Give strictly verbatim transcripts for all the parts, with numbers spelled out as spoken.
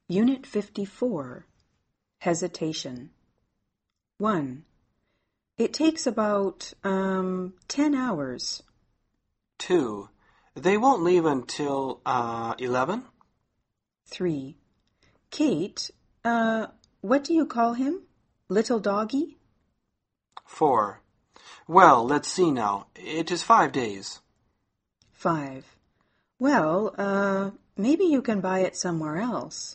Unit fifty-four, Hesitation. one. It takes about, um, ten hours. two. They won't leave until, uh, eleven? three. Kate, uh, what do you call him? Little doggy? four. Well, let's see now. It is five days. five. Well, uh, maybe you can buy it somewhere else.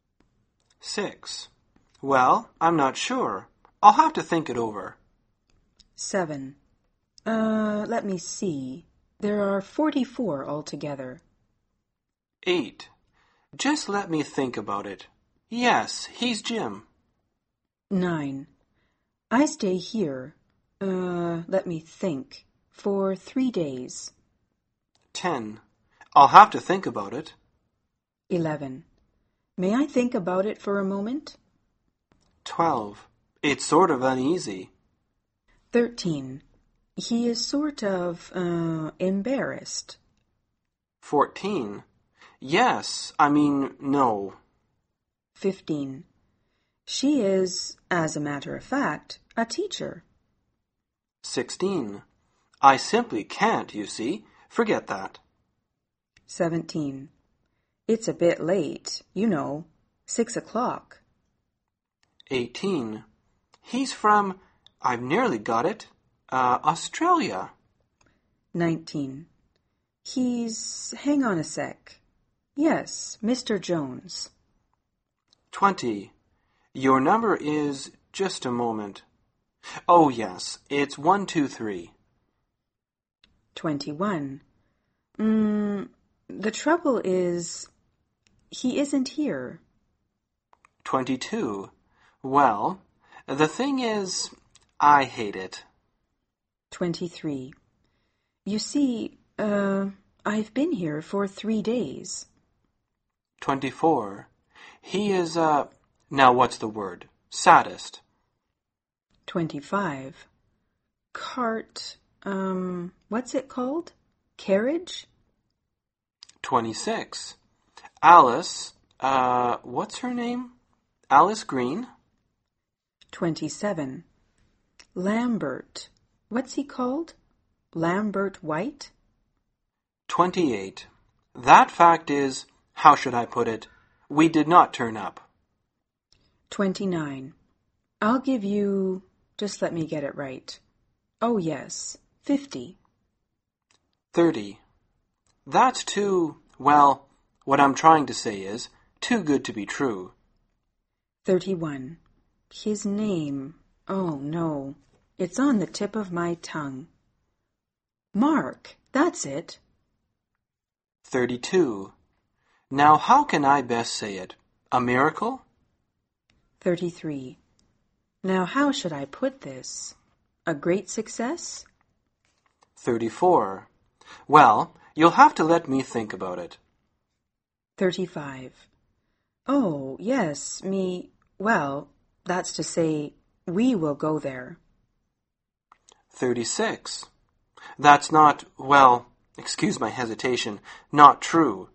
six. Well, I'm not sure. I'll have to think it over. seven. Uh, let me see. There are forty-four altogether. eight. Just let me think about it. Yes, he's Jim. nine. I stay here, uh, let me think, for three days. ten. I'll have to think about it. eleven. May I think about it for a moment? twelve. It's sort of uneasy. thirteen. He is sort of, uh, embarrassed. fourteen. Yes, I mean, no. fifteen. She is, as a matter of fact, a teacher. sixteen. I simply can't, you see. Forget that. seventeen. It's a bit late, you know, six o'clock. eighteen. He's from, I've nearly got it, uh, Australia. nineteen. He's, hang on a sec. Yes, Mister Jones. twenty. Your number is, just a moment. Oh, yes, it's one two three. twenty-one. Mm, the trouble is, he isn't here. twenty-two. Well, the thing is, I hate it. twenty-three. You see, uh, I've been here for three days. twenty-four. He is, uh, now what's the word? Saddest. twenty-five. Cart, um, what's it called? Carriage? twenty-six. Alice, uh, what's her name? Alice Green? twenty-seven. Lambert, what's he called? Lambert White? twenty-eight. That fact is, how should I put it? We did not turn up. twenty-nine. I'll give you, just let me get it right. Oh, yes, fifty. thirty. That's too, well, what I'm trying to say is, too good to be true. thirty-one. His name, oh no, it's on the tip of my tongue. Mark, that's it. thirty-two. Now how can I best say it? A miracle? thirty-three. Now how should I put this? A great success? thirty-four. Well, you'll have to let me think about it. thirty-five. Oh, yes, me, well, that's to say, we will go there. thirty-six. That's not, well, excuse my hesitation, not true.